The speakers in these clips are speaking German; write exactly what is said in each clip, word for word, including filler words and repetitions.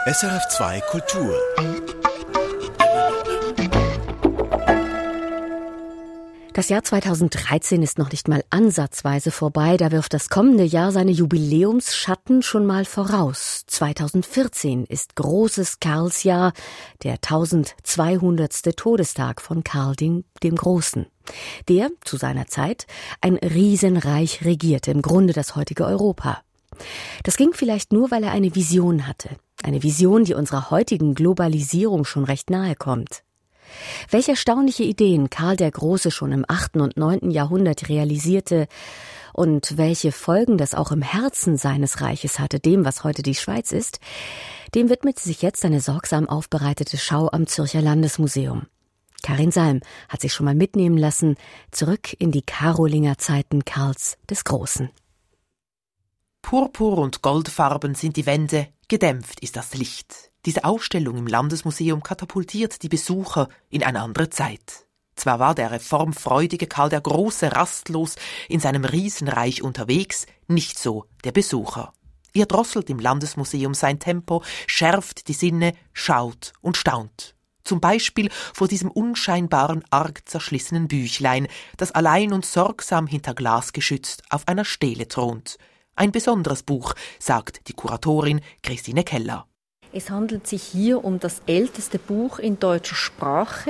S R F zwei Kultur. Das Jahr zweitausenddreizehn ist noch nicht mal ansatzweise vorbei, da wirft das kommende Jahr seine Jubiläumsschatten schon mal voraus. zweitausendvierzehn ist großes Karlsjahr, der tausendzweihundertste Todestag von Karl dem, dem Großen, der zu seiner Zeit ein Riesenreich regierte, im Grunde das heutige Europa. Das ging vielleicht nur, weil er eine Vision hatte, eine Vision, die unserer heutigen Globalisierung schon recht nahe kommt. Welche erstaunliche Ideen Karl der Große schon im achten und neunten Jahrhundert realisierte und welche Folgen das auch im Herzen seines Reiches hatte, dem, was heute die Schweiz ist, dem widmet sich jetzt eine sorgsam aufbereitete Schau am Zürcher Landesmuseum. Karin Salm hat sich schon mal mitnehmen lassen, zurück in die Karolingerzeiten Karls des Großen. Purpur- und Goldfarben sind die Wände, gedämpft ist das Licht. Diese Ausstellung im Landesmuseum katapultiert die Besucher in eine andere Zeit. Zwar war der reformfreudige Karl der Große rastlos in seinem Riesenreich unterwegs, nicht so der Besucher. Er drosselt im Landesmuseum sein Tempo, schärft die Sinne, schaut und staunt. Zum Beispiel vor diesem unscheinbaren, arg zerschlissenen Büchlein, das allein und sorgsam hinter Glas geschützt auf einer Stele thront. Ein besonderes Buch, sagt die Kuratorin Christine Keller. Es handelt sich hier um das älteste Buch in deutscher Sprache.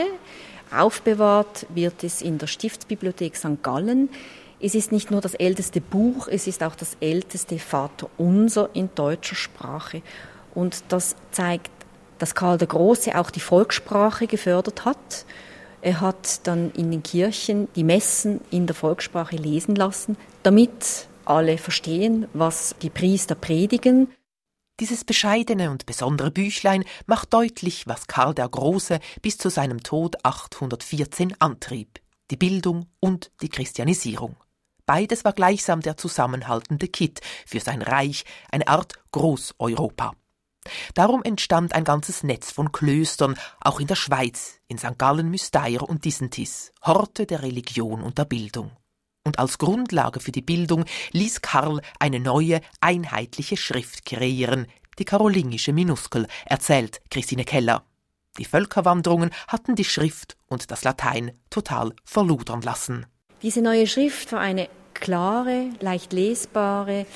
Aufbewahrt wird es in der Stiftsbibliothek Sankt Gallen. Es ist nicht nur das älteste Buch, es ist auch das älteste Vaterunser in deutscher Sprache. Und das zeigt, dass Karl der Große auch die Volkssprache gefördert hat. Er hat dann in den Kirchen die Messen in der Volkssprache lesen lassen, damit alle verstehen, was die Priester predigen. Dieses bescheidene und besondere Büchlein macht deutlich, was Karl der Große bis zu seinem Tod achthundertvierzehn antrieb: die Bildung und die Christianisierung. Beides war gleichsam der zusammenhaltende Kitt für sein Reich, eine Art Großeuropa. Darum entstand ein ganzes Netz von Klöstern, auch in der Schweiz, in Sankt Gallen, Müstair und Disentis, Horte der Religion und der Bildung. Und als Grundlage für die Bildung ließ Karl eine neue, einheitliche Schrift kreieren, die karolingische Minuskel, erzählt Christine Keller. Die Völkerwanderungen hatten die Schrift und das Latein total verludern lassen. Diese neue Schrift war eine klare, leicht lesbare,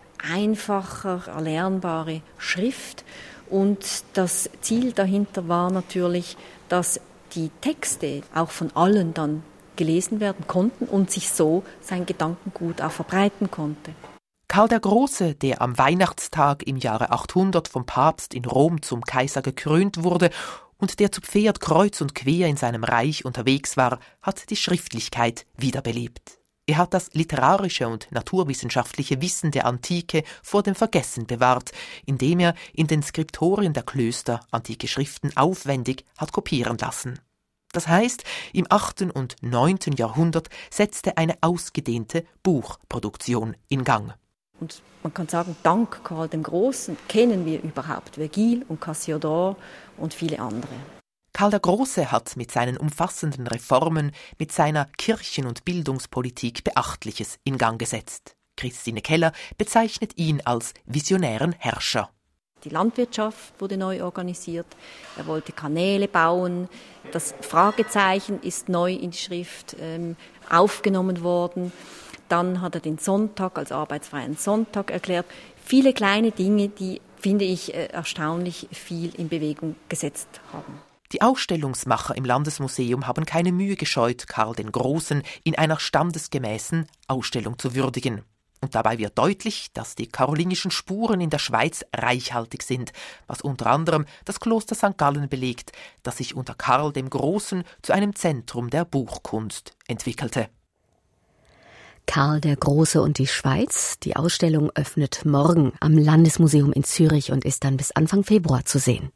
einfacher, erlernbare Schrift. Und das Ziel dahinter war natürlich, dass die Texte auch von allen dann gelesen werden konnten und sich so sein Gedankengut auch verbreiten konnte. Karl der Große, der am Weihnachtstag im Jahre achthundert vom Papst in Rom zum Kaiser gekrönt wurde und der zu Pferd kreuz und quer in seinem Reich unterwegs war, hat die Schriftlichkeit wiederbelebt. Er hat das literarische und naturwissenschaftliche Wissen der Antike vor dem Vergessen bewahrt, indem er in den Skriptorien der Klöster antike Schriften aufwendig hat kopieren lassen. Das heißt, im achten und neunten Jahrhundert setzte eine ausgedehnte Buchproduktion in Gang. Und man kann sagen, dank Karl dem Großen kennen wir überhaupt Vergil und Cassiodor und viele andere. Karl der Große hat mit seinen umfassenden Reformen, mit seiner Kirchen- und Bildungspolitik Beachtliches in Gang gesetzt. Christine Keller bezeichnet ihn als visionären Herrscher. Die Landwirtschaft wurde neu organisiert, er wollte Kanäle bauen, das Fragezeichen ist neu in die Schrift ähm, aufgenommen worden. Dann hat er den Sonntag als arbeitsfreien Sonntag erklärt. Viele kleine Dinge, die, finde ich, äh, erstaunlich viel in Bewegung gesetzt haben. Die Ausstellungsmacher im Landesmuseum haben keine Mühe gescheut, Karl den Großen in einer standesgemäßen Ausstellung zu würdigen. Und dabei wird deutlich, dass die karolingischen Spuren in der Schweiz reichhaltig sind, was unter anderem das Kloster Sankt Gallen belegt, das sich unter Karl dem Großen zu einem Zentrum der Buchkunst entwickelte. Karl der Große und die Schweiz. Die Ausstellung öffnet morgen am Landesmuseum in Zürich und ist dann bis Anfang Februar zu sehen.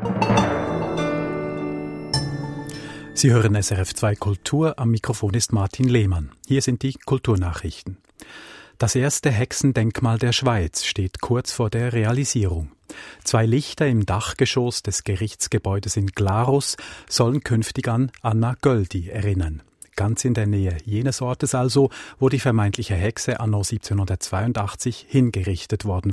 Sie hören S R F zwei Kultur, am Mikrofon ist Martin Lehmann. Hier sind die Kulturnachrichten. Das erste Hexendenkmal der Schweiz steht kurz vor der Realisierung. Zwei Lichter im Dachgeschoss des Gerichtsgebäudes in Glarus sollen künftig an Anna Göldi erinnern. Ganz in der Nähe jenes Ortes also, wo die vermeintliche Hexe anno siebzehnhundertzweiundachtzig hingerichtet worden war.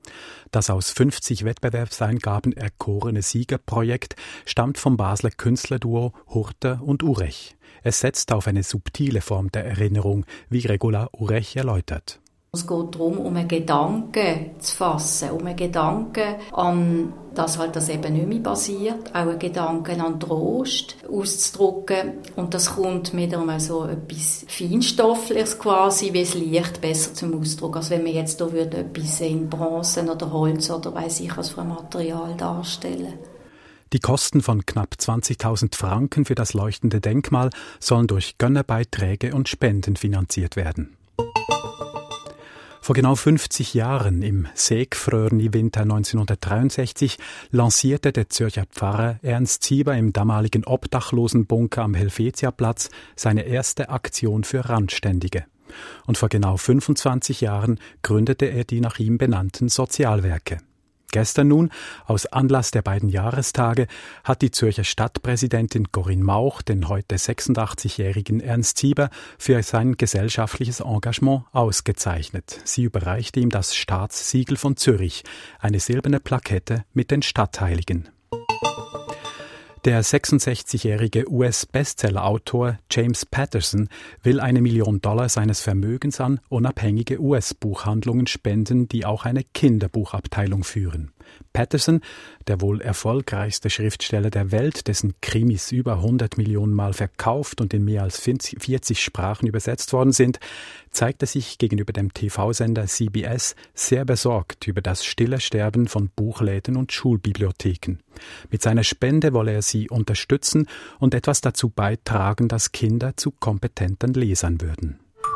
Das aus fünfzig Wettbewerbseingaben erkorene Siegerprojekt stammt vom Basler Künstlerduo Hurter und Urech. Es setzt auf eine subtile Form der Erinnerung, wie Regula Urech erläutert. Es geht darum, um einen Gedanken zu fassen, um einen Gedanken an das halt das eben nicht mehr passiert, auch einen Gedanken an Trost auszudrücken. Und das kommt mit einmal so etwas Feinstoffliches quasi, wie das Licht besser zum Ausdruck, als wenn man jetzt da würde etwas in Bronze oder Holz oder weiss ich was für ein Material darstellen. Die Kosten von knapp zwanzigtausend Franken für das leuchtende Denkmal sollen durch Gönnerbeiträge und Spenden finanziert werden. Vor genau fünfzig Jahren, im Seegfröhrni-Winter neunzehnhundertdreiundsechzig, lancierte der Zürcher Pfarrer Ernst Sieber im damaligen Obdachlosenbunker am Helvetiaplatz seine erste Aktion für Randständige. Und vor genau fünfundzwanzig Jahren gründete er die nach ihm benannten Sozialwerke. Gestern nun, aus Anlass der beiden Jahrestage, hat die Zürcher Stadtpräsidentin Corinne Mauch den heute sechsundachtzigjährigen Ernst Sieber für sein gesellschaftliches Engagement ausgezeichnet. Sie überreichte ihm das Staatssiegel von Zürich, eine silberne Plakette mit den Stadtheiligen. Der sechsundsechzigjährige U S-Bestseller-Autor James Patterson will eine Million Dollar seines Vermögens an unabhängige U S-Buchhandlungen spenden, die auch eine Kinderbuchabteilung führen. Patterson, der wohl erfolgreichste Schriftsteller der Welt, dessen Krimis über hundert Millionen Mal verkauft und in mehr als vierzig Sprachen übersetzt worden sind, zeigte sich gegenüber dem T V-Sender C B S sehr besorgt über das stille Sterben von Buchläden und Schulbibliotheken. Mit seiner Spende wolle er sie unterstützen und etwas dazu beitragen, dass Kinder zu kompetenten Lesern würden.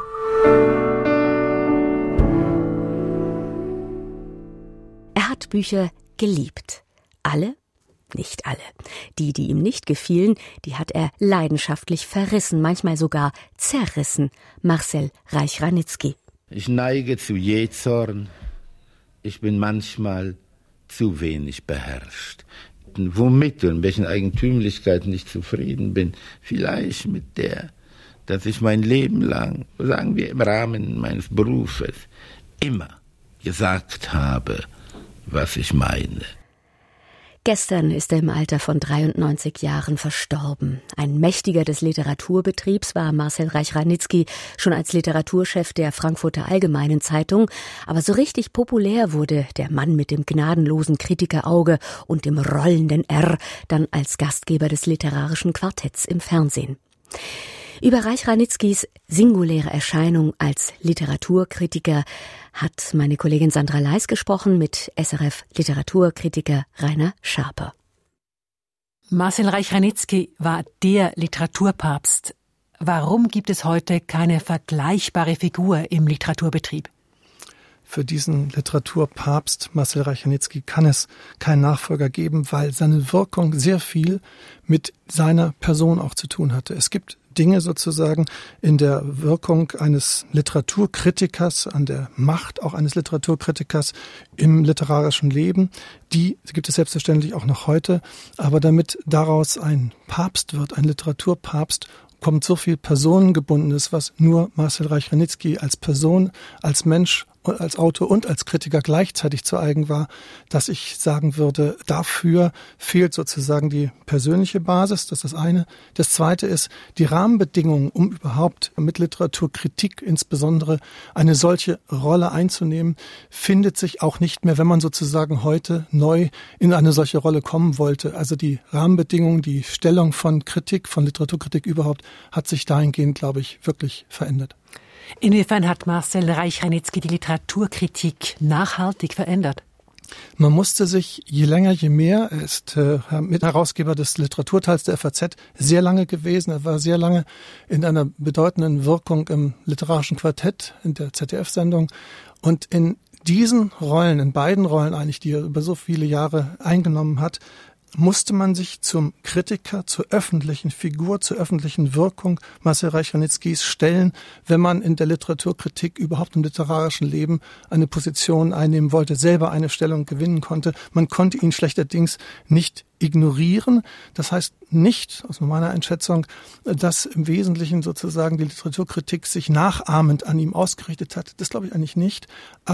Er hat Bücher geliebt. Alle? Nicht alle. Die, die ihm nicht gefielen, die hat er leidenschaftlich verrissen, manchmal sogar zerrissen. Marcel Reich-Ranitzky. Ich neige zu Jähzorn. Ich bin manchmal zu wenig beherrscht. Womit und welchen Eigentümlichkeiten ich zufrieden bin? Vielleicht mit der, dass ich mein Leben lang, sagen wir im Rahmen meines Berufes, immer gesagt habe, was ich meine. Gestern ist er im Alter von dreiundneunzig Jahren verstorben. Ein Mächtiger des Literaturbetriebs war Marcel Reich-Ranitzky, schon als Literaturchef der Frankfurter Allgemeinen Zeitung. Aber so richtig populär wurde der Mann mit dem gnadenlosen Kritikerauge und dem rollenden R dann als Gastgeber des literarischen Quartetts im Fernsehen. Über Reich-Ranitzkys singuläre Erscheinung als Literaturkritiker hat meine Kollegin Sandra Leis gesprochen mit S R F-Literaturkritiker Rainer Schaper. Marcel Reich-Ranitzky war der Literaturpapst. Warum gibt es heute keine vergleichbare Figur im Literaturbetrieb? Für diesen Literaturpapst Marcel Reich-Ranitzky kann es keinen Nachfolger geben, weil seine Wirkung sehr viel mit seiner Person auch zu tun hatte. Es gibt Dinge sozusagen in der Wirkung eines Literaturkritikers, an der Macht auch eines Literaturkritikers im literarischen Leben, die gibt es selbstverständlich auch noch heute, aber damit daraus ein Papst wird, ein Literaturpapst, kommt so viel Personengebundenes, was nur Marcel Reich-Ranitzky als Person, als Mensch, als Autor und als Kritiker gleichzeitig zu eigen war, dass ich sagen würde, dafür fehlt sozusagen die persönliche Basis, das ist das eine. Das zweite ist, die Rahmenbedingungen, um überhaupt mit Literaturkritik insbesondere eine solche Rolle einzunehmen, findet sich auch nicht mehr, wenn man sozusagen heute neu in eine solche Rolle kommen wollte. Also die Rahmenbedingungen, die Stellung von Kritik, von Literaturkritik überhaupt, hat sich dahingehend, glaube ich, wirklich verändert. Inwiefern hat Marcel Reich-Ranitzky die Literaturkritik nachhaltig verändert? Man musste sich je länger, je mehr, er ist äh, Mitherausgeber des Literaturteils der F A Z, sehr lange gewesen. Er war sehr lange in einer bedeutenden Wirkung im literarischen Quartett, in der Z D F-Sendung. Und in diesen Rollen, in beiden Rollen eigentlich, die er über so viele Jahre eingenommen hat, musste man sich zum Kritiker, zur öffentlichen Figur, zur öffentlichen Wirkung Marcel Reich-Ranitzkys stellen, wenn man in der Literaturkritik überhaupt im literarischen Leben eine Position einnehmen wollte, selber eine Stellung gewinnen konnte. Man konnte ihn schlechterdings nicht ignorieren. Das heißt nicht, aus meiner Einschätzung, dass im Wesentlichen sozusagen die Literaturkritik sich nachahmend an ihm ausgerichtet hat. Das glaube ich eigentlich nicht. Aber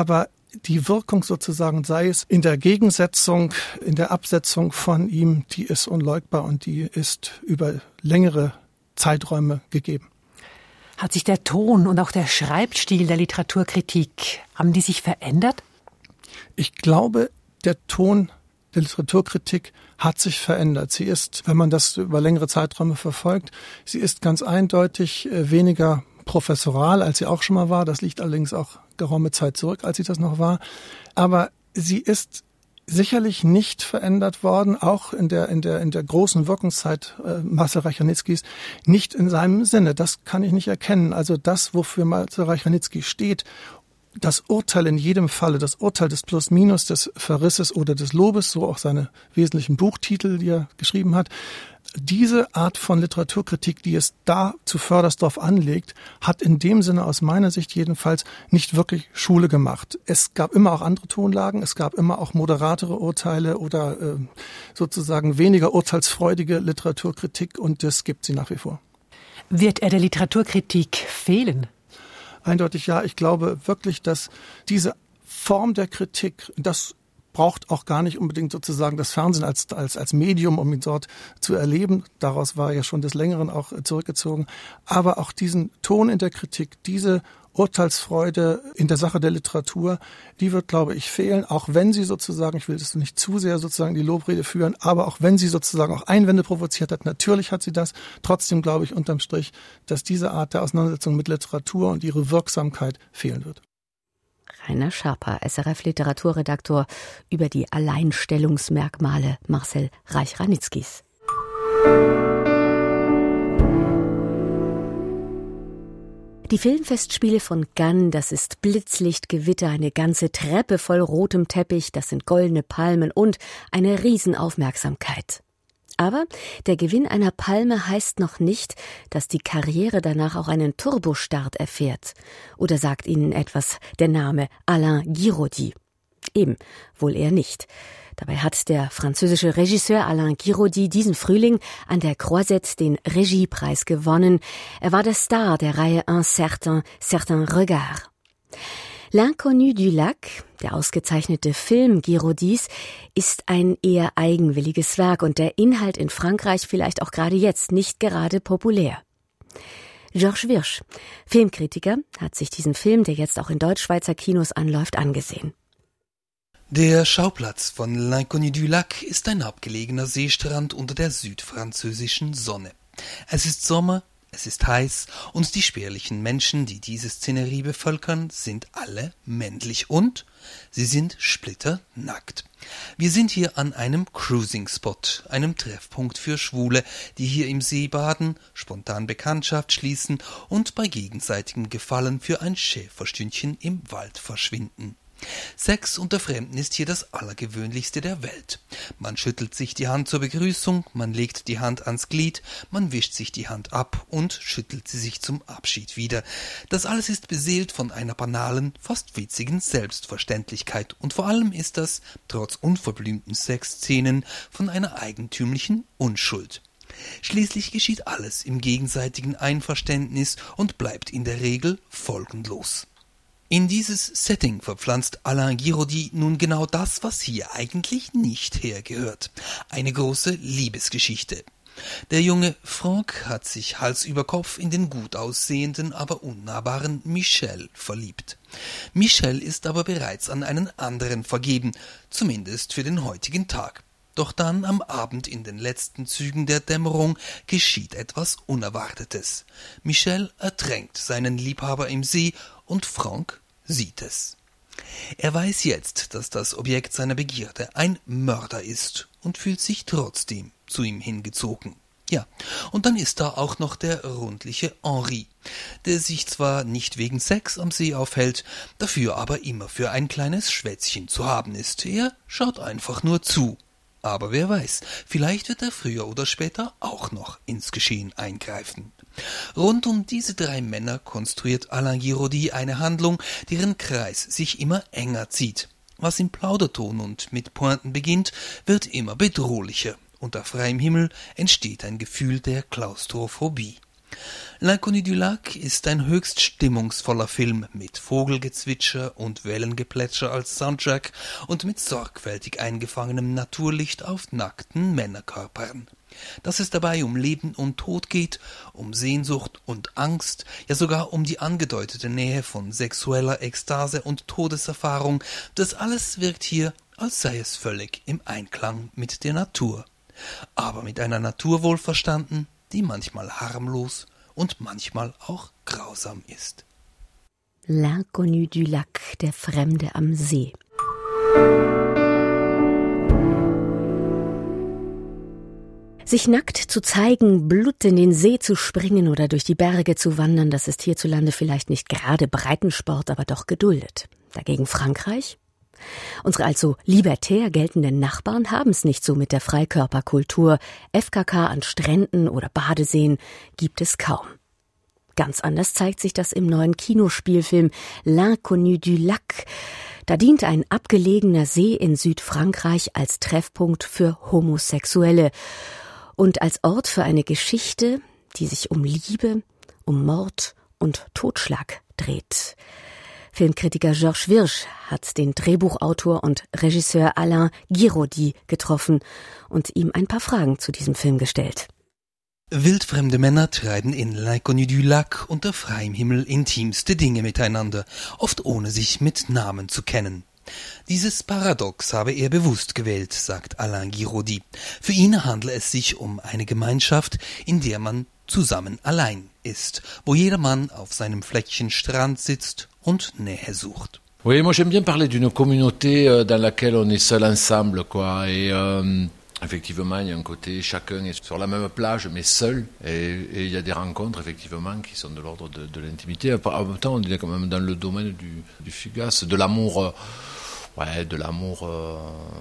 die Wirkung sozusagen, sei es in der Gegensetzung, in der Absetzung von ihm, die ist unleugbar und die ist über längere Zeiträume gegeben. Hat sich der Ton und auch der Schreibstil der Literaturkritik, haben die sich verändert? Ich glaube, der Ton der Literaturkritik hat sich verändert. Sie ist, wenn man das über längere Zeiträume verfolgt, sie ist ganz eindeutig weniger professoral, als sie auch schon mal war. Das liegt allerdings auch geraume Zeit zurück, als sie das noch war. Aber sie ist sicherlich nicht verändert worden, auch in der in der in der großen Wirkungszeit äh, Marcel Reich-Ranickis nicht in seinem Sinne. Das kann ich nicht erkennen. Also das, wofür Marcel Reich-Ranicky steht, das Urteil in jedem Falle, das Urteil des Plus-Minus, des Verrisses oder des Lobes, so auch seine wesentlichen Buchtitel, die er geschrieben hat. Diese Art von Literaturkritik, die es da zu Fördersdorf anlegt, hat in dem Sinne aus meiner Sicht jedenfalls nicht wirklich Schule gemacht. Es gab immer auch andere Tonlagen, es gab immer auch moderatere Urteile oder äh, sozusagen weniger urteilsfreudige Literaturkritik und das gibt sie nach wie vor. Wird er der Literaturkritik fehlen? Eindeutig ja. Ich glaube wirklich, dass diese Form der Kritik, das braucht auch gar nicht unbedingt sozusagen das Fernsehen als, als, als Medium, um ihn dort zu erleben. Daraus war er ja schon des Längeren auch zurückgezogen. Aber auch diesen Ton in der Kritik, diese Urteilsfreude in der Sache der Literatur, die wird, glaube ich, fehlen. Auch wenn sie sozusagen, ich will das nicht zu sehr sozusagen die Lobrede führen, aber auch wenn sie sozusagen auch Einwände provoziert hat, natürlich hat sie das. Trotzdem glaube ich unterm Strich, dass diese Art der Auseinandersetzung mit Literatur und ihre Wirksamkeit fehlen wird. Rainer Schaper, S R F-Literaturredaktor, über die Alleinstellungsmerkmale Marcel Reich-Ranickis. Die Filmfestspiele von Cannes, das ist Blitzlichtgewitter, eine ganze Treppe voll rotem Teppich, das sind goldene Palmen und eine Riesenaufmerksamkeit. Aber der Gewinn einer Palme heißt noch nicht, dass die Karriere danach auch einen Turbostart erfährt. Oder sagt Ihnen etwas der Name Alain Guiraudy? Eben, wohl eher nicht. Dabei hat der französische Regisseur Alain Guiraudy diesen Frühling an der Croisette den Regiepreis gewonnen. Er war der Star der Reihe Un certain, certain regard. L'Inconnu du Lac, der ausgezeichnete Film Guiraudys, ist ein eher eigenwilliges Werk und der Inhalt in Frankreich vielleicht auch gerade jetzt nicht gerade populär. Georges Wirsch, Filmkritiker, hat sich diesen Film, der jetzt auch in Deutschschweizer Kinos anläuft, angesehen. Der Schauplatz von L'Inconnu du Lac ist ein abgelegener Seestrand unter der südfranzösischen Sonne. Es ist Sommer, es ist heiß und die spärlichen Menschen, die diese Szenerie bevölkern, sind alle männlich und sie sind splitternackt. Wir sind hier an einem Cruising-Spot, einem Treffpunkt für Schwule, die hier im See baden, spontan Bekanntschaft schließen und bei gegenseitigem Gefallen für ein Schäferstündchen im Wald verschwinden. Sex unter Fremden ist hier das Allergewöhnlichste der Welt. Man schüttelt sich die Hand zur Begrüßung, man legt die Hand ans Glied, man wischt sich die Hand ab und schüttelt sie sich zum Abschied wieder. Das alles ist beseelt von einer banalen, fast witzigen Selbstverständlichkeit und vor allem ist das, trotz unverblümten Sexszenen, von einer eigentümlichen Unschuld. Schließlich geschieht alles im gegenseitigen Einverständnis und bleibt in der Regel folgenlos. In dieses Setting verpflanzt Alain Guiraudy nun genau das, was hier eigentlich nicht hergehört. Eine große Liebesgeschichte. Der junge Franck hat sich Hals über Kopf in den gut aussehenden, aber unnahbaren Michel verliebt. Michel ist aber bereits an einen anderen vergeben, zumindest für den heutigen Tag. Doch dann am Abend in den letzten Zügen der Dämmerung geschieht etwas Unerwartetes. Michel ertränkt seinen Liebhaber im See und Franck sieht es. Er weiß jetzt, dass das Objekt seiner Begierde ein Mörder ist und fühlt sich trotzdem zu ihm hingezogen. Ja, und dann ist da auch noch der rundliche Henri, der sich zwar nicht wegen Sex am See aufhält, dafür aber immer für ein kleines Schwätzchen zu haben ist. Er schaut einfach nur zu. Aber wer weiß, vielleicht wird er früher oder später auch noch ins Geschehen eingreifen. Rund um diese drei Männer konstruiert Alain Guiraudy eine Handlung, deren Kreis sich immer enger zieht. Was im Plauderton und mit Pointen beginnt, wird immer bedrohlicher. Unter freiem Himmel entsteht ein Gefühl der Klaustrophobie. L'Inconnu du Lac ist ein höchst stimmungsvoller Film mit Vogelgezwitscher und Wellengeplätscher als Soundtrack und mit sorgfältig eingefangenem Naturlicht auf nackten Männerkörpern. Dass es dabei um Leben und Tod geht, um Sehnsucht und Angst, ja sogar um die angedeutete Nähe von sexueller Ekstase und Todeserfahrung, das alles wirkt hier, als sei es völlig im Einklang mit der Natur. Aber mit einer Natur wohlverstanden, die manchmal harmlos und manchmal auch grausam ist. L'Inconnu du Lac, der Fremde am See. Sich nackt zu zeigen, Blut in den See zu springen oder durch die Berge zu wandern, das ist hierzulande vielleicht nicht gerade Breitensport, aber doch geduldet. Dagegen Frankreich? Unsere also libertär geltenden Nachbarn haben es nicht so mit der Freikörperkultur. F K K an Stränden oder Badeseen gibt es kaum. Ganz anders zeigt sich das im neuen Kinospielfilm L'Inconnu du Lac. Da dient ein abgelegener See in Südfrankreich als Treffpunkt für Homosexuelle und als Ort für eine Geschichte, die sich um Liebe, um Mord und Totschlag dreht. Filmkritiker Georges Wirsch hat den Drehbuchautor und Regisseur Alain Guiraudy getroffen und ihm ein paar Fragen zu diesem Film gestellt. Wildfremde Männer treiben in L'Inconnu du Lac unter freiem Himmel intimste Dinge miteinander, oft ohne sich mit Namen zu kennen. Dieses Paradox habe er bewusst gewählt, sagt Alain Guiraudy. Für ihn handle es sich um eine Gemeinschaft, in der man zusammen allein ist, wo jeder Mann auf seinem Fleckchen Strand sitzt und Nähe sucht. Oui, moi j'aime bien parler d'une communauté dans laquelle on est seul ensemble, quoi, et euh, effectivement il y a un côté, chacun est sur la même plage mais seul, et, et il y a des rencontres effectivement qui sont de l'ordre de, de l'intimité. En même temps on est quand même dans le domaine du, du fugace, de l'amour, euh, ouais, de l'amour, euh,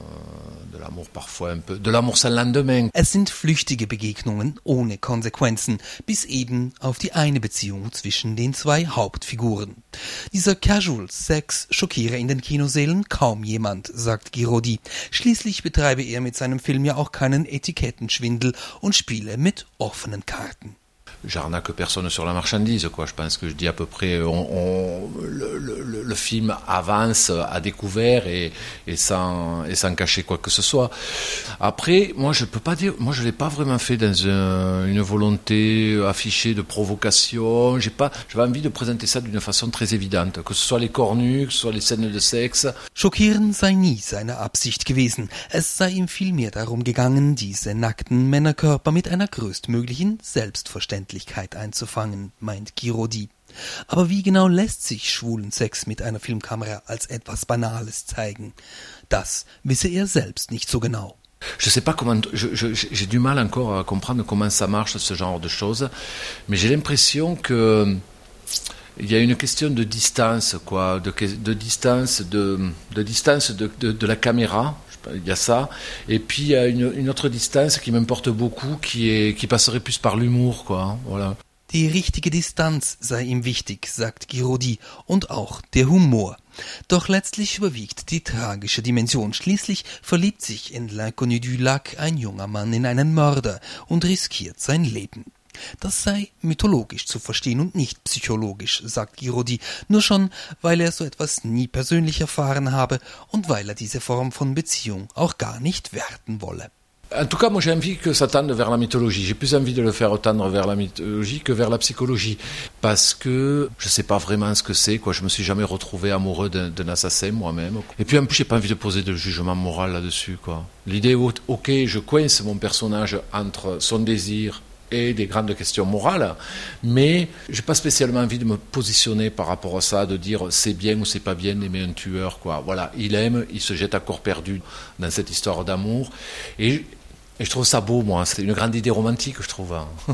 de l'amour parfois un peu, de l'amour sans lendemain. Es sind flüchtige Begegnungen ohne Konsequenzen, bis eben auf die eine Beziehung zwischen den zwei Hauptfiguren. Dieser Casual Sex schockiere in den Kinosälen kaum jemand, sagt Guiraudy. Schließlich betreibe er mit seinem Film ja auch keinen Etikettenschwindel und spiele mit offenen Karten. J'arnaque personne sur la marchandise, quoi. Je pense que je dis à peu près, on, on, le, le, le film avance à découvert et, et, sans, et sans cacher quoi que ce soit. Après, moi je peux pas dire, moi je l'ai pas vraiment fait dans un, une volonté affichée de provocation. J'ai pas, j'avais envie de présenter ça d'une façon très évidente, que ce soit les corps nus, que ce soit les scènes de sexe. Schockieren sei nie seine Absicht gewesen. Es sei ihm vielmehr darum gegangen, diese nackten Männerkörper mit einer größtmöglichen Selbstverständlichkeit einzufangen, meint Guiraudy. Aber wie genau lässt sich schwulen Sex mit einer Filmkamera als etwas Banales zeigen? Das wisse er selbst nicht so genau. Je sais pas comment, je, je, j'ai du mal encore à comprendre comment ça marche, ce genre de choses, mais j'ai l'impression que il y a une question de distance, quoi, de, de distance, de, de distance de, de, de la caméra. Il y a ça, et puis il y a une, une autre distance qui m'importe beaucoup, qui est, qui passerait plus par l'humour, quoi. Voilà. Die richtige Distanz sei ihm wichtig, sagt Guiraudy, und auch der Humor. Doch letztlich überwiegt die tragische Dimension. Schließlich verliebt sich in L'Inconnu du Lac ein junger Mann in einen Mörder und riskiert sein Leben. Das sei mythologisch zu verstehen und nicht psychologisch, sagt Guiraudy, nur schon, weil er so etwas nie persönlich erfahren habe und weil er diese Form von Beziehung auch gar nicht werten wolle. En tout cas, moi j'ai envie que ça tende vers la mythologie. J'ai plus envie de le faire tendre vers la mythologie que vers la psychologie. Parce que je sais pas vraiment ce que c'est, quoi. Je me suis jamais retrouvé amoureux d'un, d'un assassin moi-même. Et puis en plus, j'ai pas envie de poser de jugement moral là-dessus, quoi. L'idée, ok, je coince mon personnage entre son désir et des grandes questions morales, mais j'ai pas spécialement envie de me positionner par rapport à ça, de dire c'est bien ou c'est pas bien d'aimer un tueur, quoi. Voilà, il aime, il se jette à corps perdu dans cette histoire d'amour, et, et je trouve ça beau, moi. C'est une grande idée romantique, je trouve.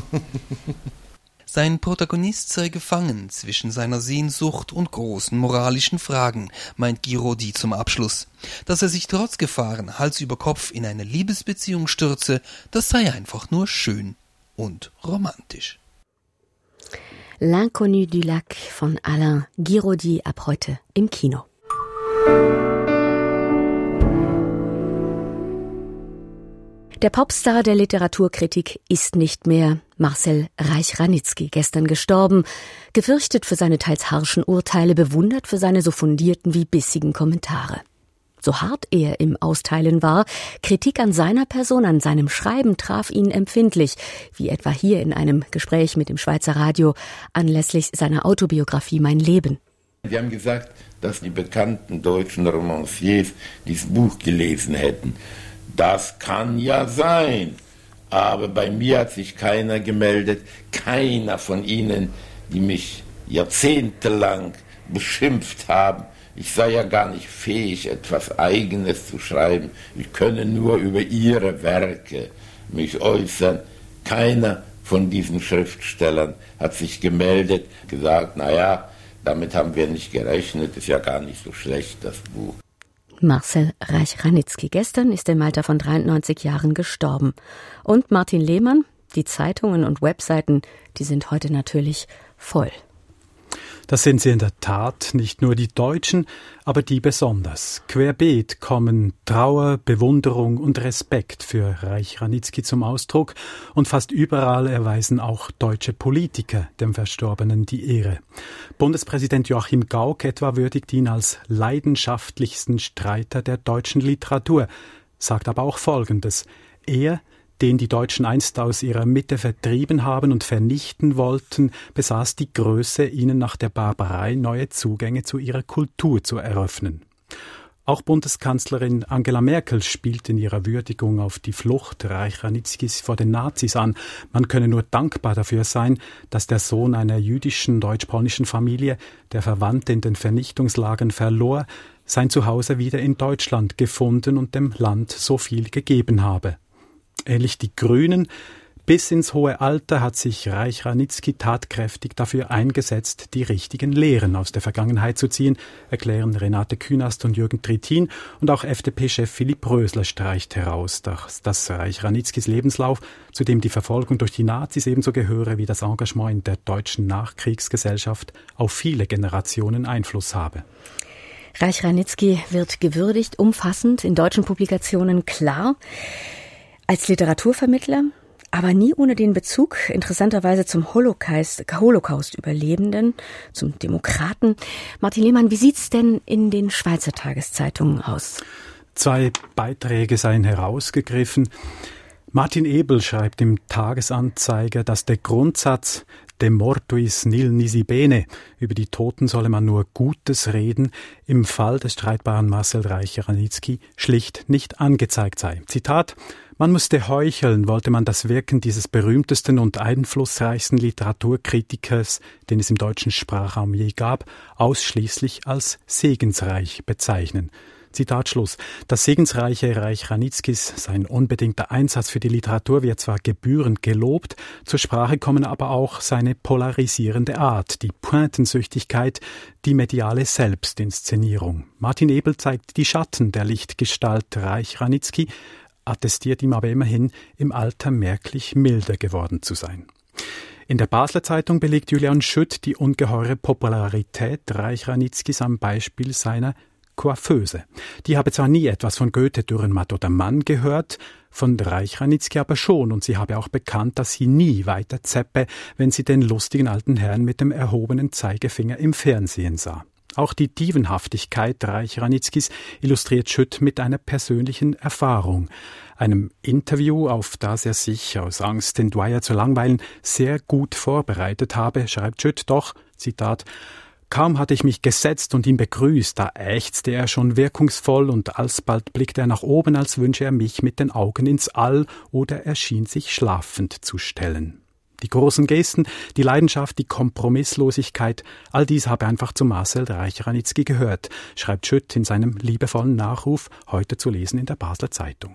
Sein Protagonist sei gefangen zwischen seiner Sehnsucht und großen moralischen Fragen, meint Guiraudy zum Abschluss. Dass er sich trotz Gefahren Hals über Kopf in eine Liebesbeziehung stürze, das sei einfach nur schön und romantisch. L'Inconnu du Lac von Alain Guiraudy ab heute im Kino. Der Popstar der Literaturkritik ist nicht mehr Marcel Reich-Ranitzky, gestern gestorben, gefürchtet für seine teils harschen Urteile, bewundert für seine so fundierten wie bissigen Kommentare. So hart er im Austeilen war, Kritik an seiner Person, an seinem Schreiben traf ihn empfindlich, wie etwa hier in einem Gespräch mit dem Schweizer Radio anlässlich seiner Autobiografie Mein Leben. Sie haben gesagt, dass die bekannten deutschen Romanciers dieses Buch gelesen hätten. Das kann ja sein, aber bei mir hat sich keiner gemeldet, keiner von Ihnen, die mich jahrzehntelang beschimpft haben. Ich sei ja gar nicht fähig, etwas Eigenes zu schreiben. Ich könne nur über Ihre Werke mich äußern. Keiner von diesen Schriftstellern hat sich gemeldet, gesagt, naja, damit haben wir nicht gerechnet, ist ja gar nicht so schlecht, das Buch. Marcel Reich-Ranitzky. Gestern ist er im Alter von dreiundneunzig Jahren gestorben. Und Martin Lehmann, die Zeitungen und Webseiten, die sind heute natürlich voll. Das sind sie in der Tat, nicht nur die Deutschen, aber die besonders. Querbeet kommen Trauer, Bewunderung und Respekt für Reich-Ranitzky zum Ausdruck und fast überall erweisen auch deutsche Politiker dem Verstorbenen die Ehre. Bundespräsident Joachim Gauck etwa würdigt ihn als leidenschaftlichsten Streiter der deutschen Literatur, sagt aber auch Folgendes: Er, den die Deutschen einst aus ihrer Mitte vertrieben haben und vernichten wollten, besaß die Größe, ihnen nach der Barbarei neue Zugänge zu ihrer Kultur zu eröffnen. Auch Bundeskanzlerin Angela Merkel spielt in ihrer Würdigung auf die Flucht Reich-Ranitzkys vor den Nazis an. Man könne nur dankbar dafür sein, dass der Sohn einer jüdischen deutsch-polnischen Familie, der Verwandte in den Vernichtungslagern verlor, sein Zuhause wieder in Deutschland gefunden und dem Land so viel gegeben habe. Ähnlich die Grünen. Bis ins hohe Alter hat sich Reich-Ranitzky tatkräftig dafür eingesetzt, die richtigen Lehren aus der Vergangenheit zu ziehen, erklären Renate Künast und Jürgen Trittin. Und auch F D P-Chef Philipp Rösler streicht heraus, dass, dass Reich-Ranitzkys Lebenslauf, zu dem die Verfolgung durch die Nazis ebenso gehöre wie das Engagement in der deutschen Nachkriegsgesellschaft, auf viele Generationen Einfluss habe. Reich-Ranitzky wird gewürdigt, umfassend, in deutschen Publikationen klar, als Literaturvermittler, aber nie ohne den Bezug, interessanterweise zum Holocaust, Holocaust-Überlebenden, zum Demokraten. Martin Lehmann, wie sieht's denn in den Schweizer Tageszeitungen aus? Zwei Beiträge seien herausgegriffen. Martin Ebel schreibt im Tagesanzeiger, dass der Grundsatz De mortuis nil nisi bene, über die Toten solle man nur Gutes reden, im Fall des streitbaren Marcel Reich-Ranitzky schlicht nicht angezeigt sei. Zitat: Man musste heucheln, wollte man das Wirken dieses berühmtesten und einflussreichsten Literaturkritikers, den es im deutschen Sprachraum je gab, ausschließlich als segensreich bezeichnen. Zitat Schluss. Das segensreiche Reich-Ranitzkys, sein unbedingter Einsatz für die Literatur wird zwar gebührend gelobt, zur Sprache kommen aber auch seine polarisierende Art, die Pointensüchtigkeit, die mediale Selbstinszenierung. Martin Ebel zeigt die Schatten der Lichtgestalt Reich-Ranitzky, attestiert ihm aber immerhin, im Alter merklich milder geworden zu sein. In der Basler Zeitung belegt Julian Schütt die ungeheure Popularität Reich-Ranitzkys am Beispiel seiner Coiffeuse. Die habe zwar nie etwas von Goethe, Dürrenmatt oder Mann gehört, von Reich-Ranitzky aber schon, und sie habe auch bekannt, dass sie nie weiter zeppe, wenn sie den lustigen alten Herrn mit dem erhobenen Zeigefinger im Fernsehen sah. Auch die Dievenhaftigkeit Reich-Ranitzkys illustriert Schütt mit einer persönlichen Erfahrung. Einem Interview, auf das er sich aus Angst, den Dwyer zu langweilen, sehr gut vorbereitet habe, schreibt Schütt doch, Zitat: Kaum hatte ich mich gesetzt und ihn begrüßt, da ächzte er schon wirkungsvoll und alsbald blickte er nach oben, als wünsche er mich mit den Augen ins All, oder er schien sich schlafend zu stellen. Die großen Gesten, die Leidenschaft, die Kompromisslosigkeit, all dies habe einfach zu Marcel Reich-Ranitzky gehört, schreibt Schütt in seinem liebevollen Nachruf, heute zu lesen in der Basler Zeitung.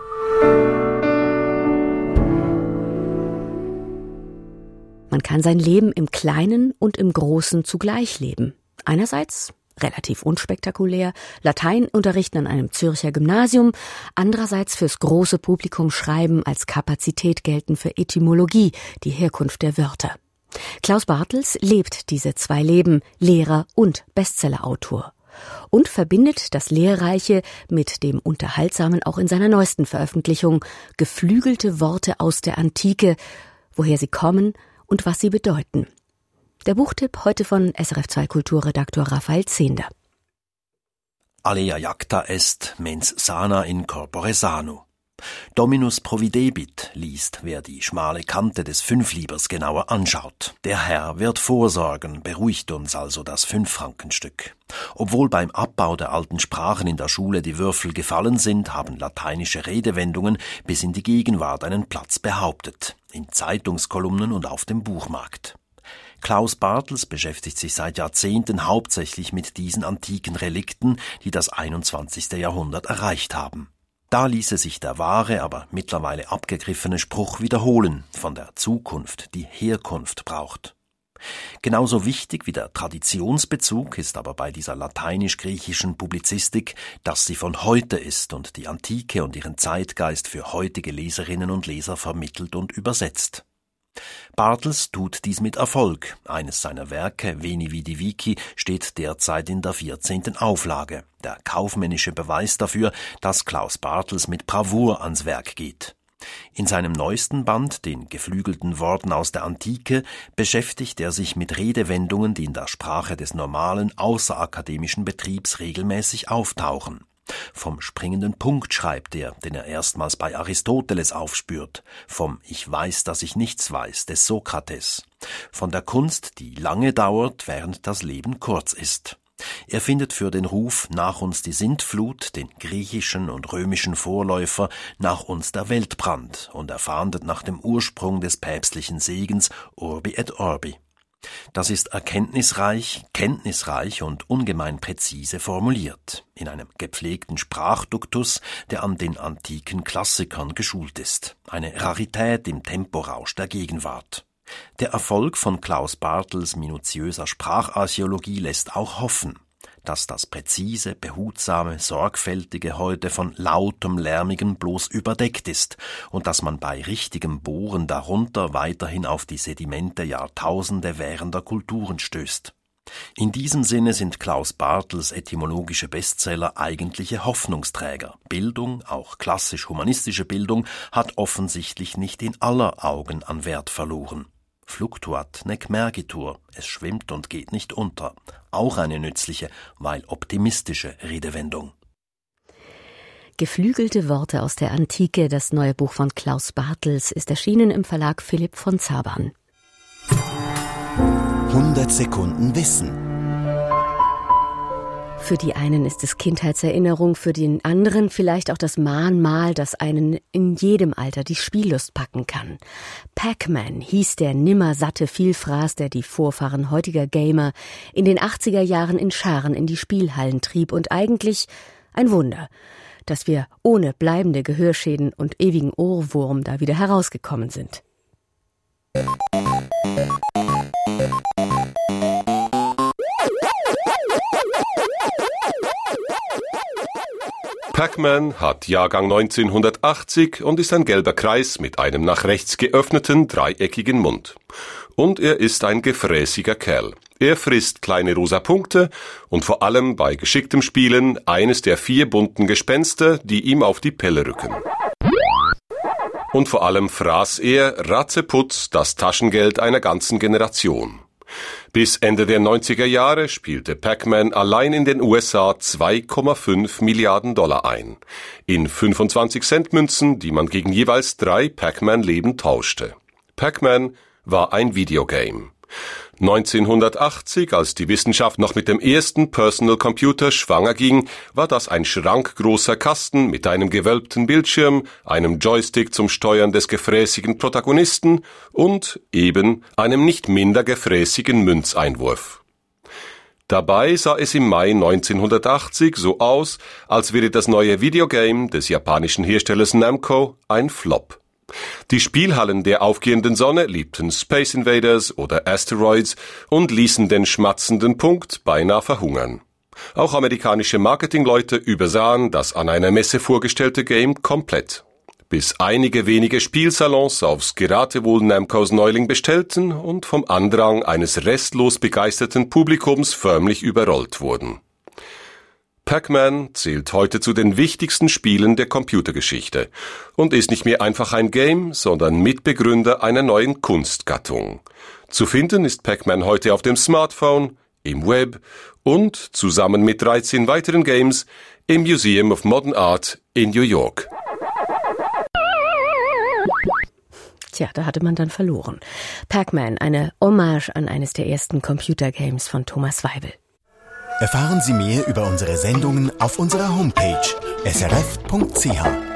Man kann sein Leben im Kleinen und im Großen zugleich leben. Einerseits relativ unspektakulär, Latein unterrichten an einem Zürcher Gymnasium, andererseits fürs große Publikum schreiben, als Kapazität gelten für Etymologie, die Herkunft der Wörter. Klaus Bartels lebt diese zwei Leben, Lehrer und Bestsellerautor. und verbindet das Lehrreiche mit dem Unterhaltsamen auch in seiner neuesten Veröffentlichung Geflügelte Worte aus der Antike, woher sie kommen und was sie bedeuten. Der Buchtipp heute von S R F zwei Kulturredaktor Raphael Zehnder. Alea jacta est, mens sana in corpore sano. Dominus providebit liest, wer die schmale Kante des Fünfliebers genauer anschaut. Der Herr wird vorsorgen, beruhigt uns also das Fünffrankenstück. Obwohl beim Abbau der alten Sprachen in der Schule die Würfel gefallen sind, haben lateinische Redewendungen bis in die Gegenwart einen Platz behauptet, in Zeitungskolumnen und auf dem Buchmarkt. Klaus Bartels beschäftigt sich seit Jahrzehnten hauptsächlich mit diesen antiken Relikten, die das einundzwanzigste Jahrhundert erreicht haben. Da ließe sich der wahre, aber mittlerweile abgegriffene Spruch wiederholen, von der Zukunft, die Herkunft braucht. Genauso wichtig wie der Traditionsbezug ist aber bei dieser lateinisch-griechischen Publizistik, dass sie von heute ist und die Antike und ihren Zeitgeist für heutige Leserinnen und Leser vermittelt und übersetzt. Bartels tut dies mit Erfolg. Eines seiner Werke, Veni Vidi Vici, steht derzeit in der vierzehnten Auflage. Der kaufmännische Beweis dafür, dass Klaus Bartels mit Bravour ans Werk geht. In seinem neuesten Band, den geflügelten Worten aus der Antike, beschäftigt er sich mit Redewendungen, die in der Sprache des normalen, außerakademischen Betriebs regelmäßig auftauchen. Vom springenden Punkt schreibt er, den er erstmals bei Aristoteles aufspürt, vom Ich weiß, dass ich nichts weiß, des Sokrates, von der Kunst, die lange dauert, während das Leben kurz ist. Er findet für den Ruf Nach uns die Sintflut, den griechischen und römischen Vorläufer, Nach uns der Weltbrand, und er fahndet nach dem Ursprung des päpstlichen Segens Urbi et Orbi. Das ist erkenntnisreich, kenntnisreich und ungemein präzise formuliert, in einem gepflegten Sprachduktus, der an den antiken Klassikern geschult ist. Eine Rarität im Temporausch der Gegenwart. Der Erfolg von Klaus Bartels minutiöser Spracharchäologie lässt auch hoffen, dass das präzise, behutsame, sorgfältige heute von lautem, lärmigem bloß überdeckt ist und dass man bei richtigem Bohren darunter weiterhin auf die Sedimente Jahrtausende währender Kulturen stößt. In diesem Sinne sind Klaus Bartels etymologische Bestseller eigentliche Hoffnungsträger. Bildung, auch klassisch-humanistische Bildung, hat offensichtlich nicht in aller Augen an Wert verloren. Fluctuat nec mergitur, es schwimmt und geht nicht unter. Auch eine nützliche, weil optimistische Redewendung. Geflügelte Worte aus der Antike, das neue Buch von Klaus Bartels, ist erschienen im Verlag Philipp von Zabern. hundert Sekunden Wissen. Für die einen ist es Kindheitserinnerung, für den anderen vielleicht auch das Mahnmal, das einen in jedem Alter die Spiellust packen kann. Pac-Man hieß der nimmersatte Vielfraß, der die Vorfahren heutiger Gamer in den achtziger Jahren in Scharen in die Spielhallen trieb und eigentlich ein Wunder, dass wir ohne bleibende Gehörschäden und ewigen Ohrwurm da wieder herausgekommen sind. Pac-Man hat Jahrgang neunzehnhundertachtzig und ist ein gelber Kreis mit einem nach rechts geöffneten, dreieckigen Mund. Und er ist ein gefräßiger Kerl. Er frisst kleine rosa Punkte und vor allem bei geschicktem Spielen eines der vier bunten Gespenster, die ihm auf die Pelle rücken. Und vor allem fraß er ratzeputz das Taschengeld einer ganzen Generation. Bis Ende der neunziger Jahre spielte Pac-Man allein in den U S A zwei Komma fünf Milliarden Dollar ein. In fünfundzwanzig Cent Münzen, die man gegen jeweils drei Pac-Man-Leben tauschte. Pac-Man war ein Videogame. neunzehnhundertachtzig, als die Wissenschaft noch mit dem ersten Personal Computer schwanger ging, war das ein schrankgroßer Kasten mit einem gewölbten Bildschirm, einem Joystick zum Steuern des gefräßigen Protagonisten und eben einem nicht minder gefräßigen Münzeinwurf. Dabei sah es im Mai neunzehnhundertachtzig so aus, als wäre das neue Videogame des japanischen Herstellers Namco ein Flop. Die Spielhallen der aufgehenden Sonne liebten Space Invaders oder Asteroids und ließen den schmatzenden Punkt beinahe verhungern. Auch amerikanische Marketingleute übersahen das an einer Messe vorgestellte Game komplett. Bis einige wenige Spielsalons aufs Geratewohl Namcos Neuling bestellten und vom Andrang eines restlos begeisterten Publikums förmlich überrollt wurden. Pac-Man zählt heute zu den wichtigsten Spielen der Computergeschichte und ist nicht mehr einfach ein Game, sondern Mitbegründer einer neuen Kunstgattung. Zu finden ist Pac-Man heute auf dem Smartphone, im Web und zusammen mit dreizehn weiteren Games im Museum of Modern Art in New York. Tja, da hatte man dann verloren. Pac-Man, eine Hommage an eines der ersten Computergames von Thomas Weibel. Erfahren Sie mehr über unsere Sendungen auf unserer Homepage s r f punkt c h.